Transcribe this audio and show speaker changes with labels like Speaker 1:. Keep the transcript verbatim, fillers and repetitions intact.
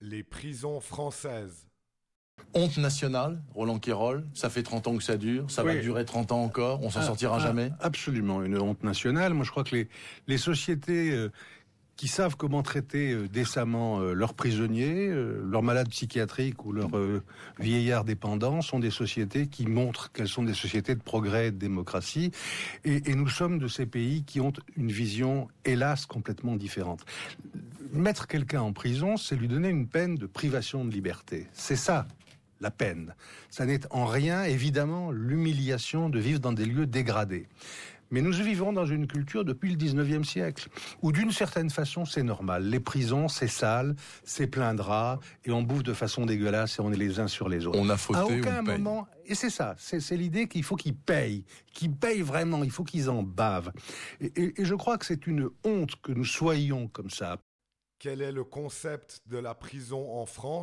Speaker 1: Les prisons françaises.
Speaker 2: Honte nationale, Roland Quérol, ça fait trente ans que ça dure, ça
Speaker 3: oui.
Speaker 2: va durer trente ans encore, on s'en
Speaker 3: ah,
Speaker 2: sortira
Speaker 3: ah,
Speaker 2: jamais.
Speaker 3: Absolument, une honte nationale. Moi je crois que les, les sociétés euh, qui savent comment traiter euh, décemment euh, leurs prisonniers, euh, leurs malades psychiatriques ou leurs euh, vieillards dépendants sont des sociétés qui montrent qu'elles sont des sociétés de progrès et de démocratie. Et, et nous sommes de ces pays qui ont une vision, hélas, complètement différente. Mettre quelqu'un en prison, c'est lui donner une peine de privation de liberté. C'est ça, la peine. Ça n'est en rien, évidemment, l'humiliation de vivre dans des lieux dégradés. Mais nous vivons dans une culture depuis le dix-neuvième siècle, où d'une certaine façon c'est normal. Les prisons, c'est sale, c'est plein de rats, et on bouffe de façon dégueulasse et on est les uns sur les autres.
Speaker 2: On a fauté,
Speaker 3: à aucun
Speaker 2: on paye.
Speaker 3: moment, et c'est ça, c'est, c'est l'idée qu'il faut qu'ils payent, qu'ils payent vraiment, il faut qu'ils en bavent. Et, et, et je crois que c'est une honte que nous soyons comme ça.
Speaker 1: Quel est le concept de la prison en France ?